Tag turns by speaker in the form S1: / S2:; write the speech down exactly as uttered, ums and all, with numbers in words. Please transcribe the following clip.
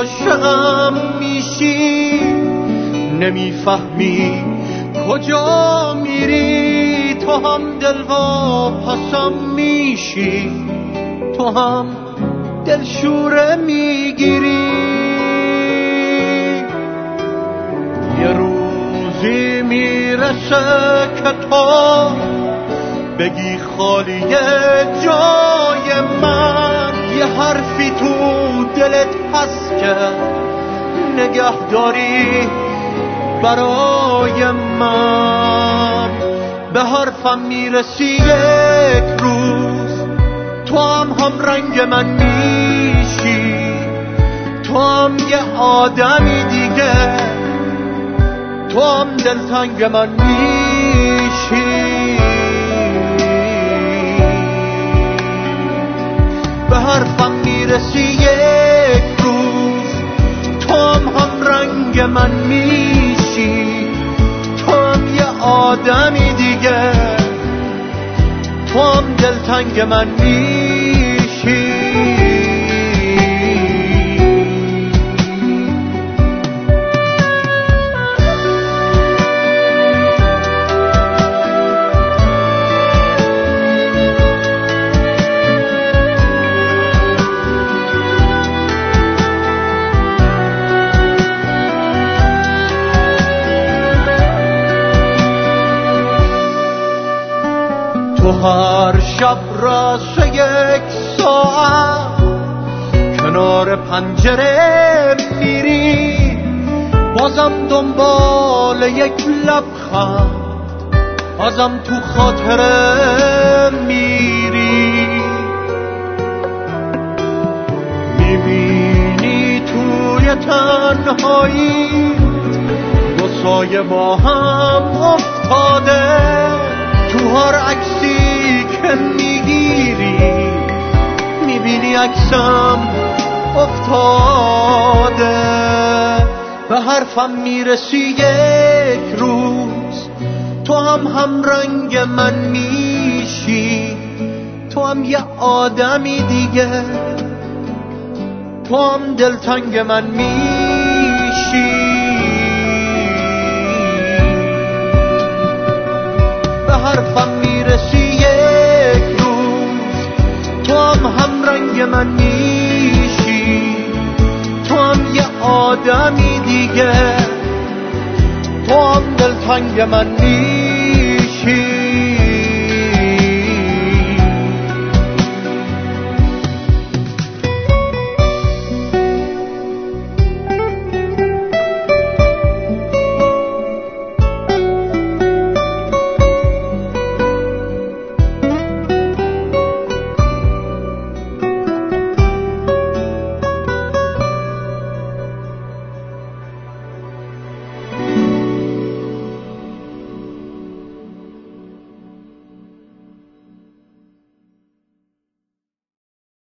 S1: عاشقم میشی، نمیفهمی کجا میری. تو هم دلواپسم میشی، تو هم دلشوره میگیری. یه روزی میرسه که تو بگی خالیه جای من. یه حرفی تو دلت هست که نگه داری برای من. به حرفم میرسی یک روز، تو هم هم رنگ من میشی. تو هم یه آدمی دیگه، تو هم دلتنگ من میشی. به حرفم میرسی یک روز، تو هم هم رنگ من میشی. تو هم یه آدمی دیگه، تو هم دلتنگ من میشی. تو هر شب راست یک ساعت کنار پنجره میری، بازم دنبال یک لبخند، بازم تو خاطره میری. میبینی توی تنهایی دو سایه با هم افتاده، تو هر عکسی که میگیری میبینی عکسم افتاده. به حرفم میرسی یک روز، تو هم هم رنگ من میشی. تو هم یه آدمی دیگه، تو هم دلتنگ من میشی. به حرفم میرسی یک روز، تو هم هم رنگ من میشی. تو هم یه آدمی دیگه، تو هم دلتنگ من میشی.